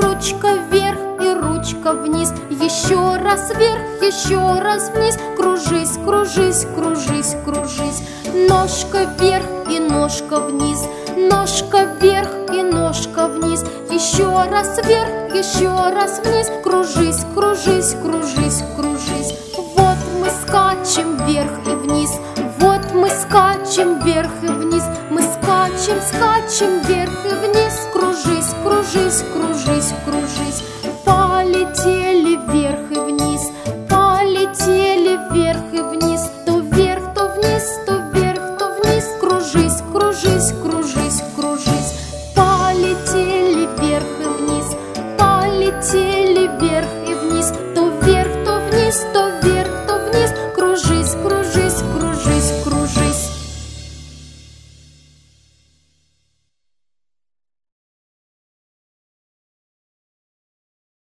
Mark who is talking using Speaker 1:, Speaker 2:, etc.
Speaker 1: Ручка вверх и ручка вниз, еще раз вверх, еще раз вниз. Кружись, кружись, кружись, кружись. Ножка вверх и ножка вниз, ножка вверх и ножка вниз. Еще раз вверх, еще раз вниз. Кружись, кружись, кружись, кружись. Вот мы скачем вверх и вниз, вот мы скачем вверх и вниз. Мы скачем, скачем вверх и вниз. Кружись, кружись, кружись.